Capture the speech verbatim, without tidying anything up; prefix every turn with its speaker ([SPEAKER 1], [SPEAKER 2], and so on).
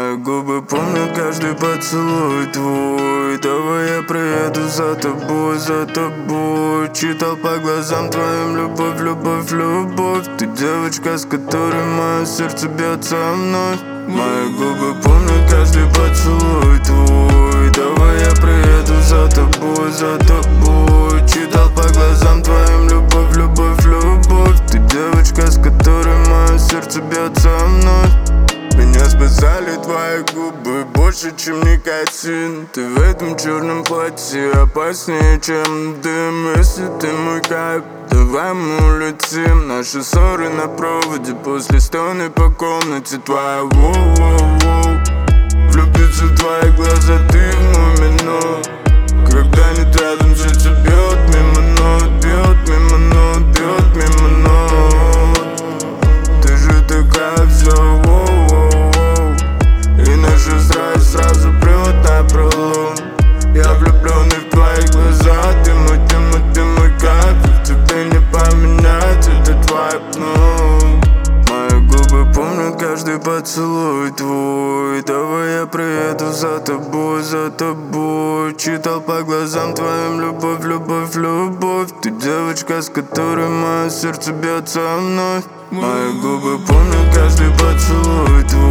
[SPEAKER 1] Мои губы помнят каждый поцелуй твой. Давай я приеду за тобой, за тобой. Читал по глазам твоим любовь, любовь, любовь. Ты девочка, с которой мое сердце бьется вновь. Мои губы помнят каждый поцелуй твой. Давай я приеду за тобой, за тобой. Читал по глазам твоим любовь, любовь, любовь. Ты девочка, с которой мое сердце бьется вновь. Меня спасали твои губы больше, чем никотин. Ты в этом черном платье опаснее, чем дым. Если ты мой кайф, давай мы улетим. Наши ссоры на проводе, после стоны по комнате твоя. Воу-воу-воу. Влюбиться в твои глаза, ты в мой минут. Когда нет рядом, сердце бьет мимо нот, бьет мимо нот, бьет мимо нот. Ты же такая все, воу-воу-воу. И наша страсть сразу прет на пролом. Я влюбленный в твои глаза. Ты мой, ты мой, ты мой кайф. И в тебе не поменять этот вайб, ну. Мои губы помнят каждый поцелуй твой. Давай я приеду за тобой, за тобой. Читал по глазам твоим любовь, любовь, любовь. Ты девочка, с которой мое сердце бьется вновь. Мои губы помнят каждый поцелуй твой.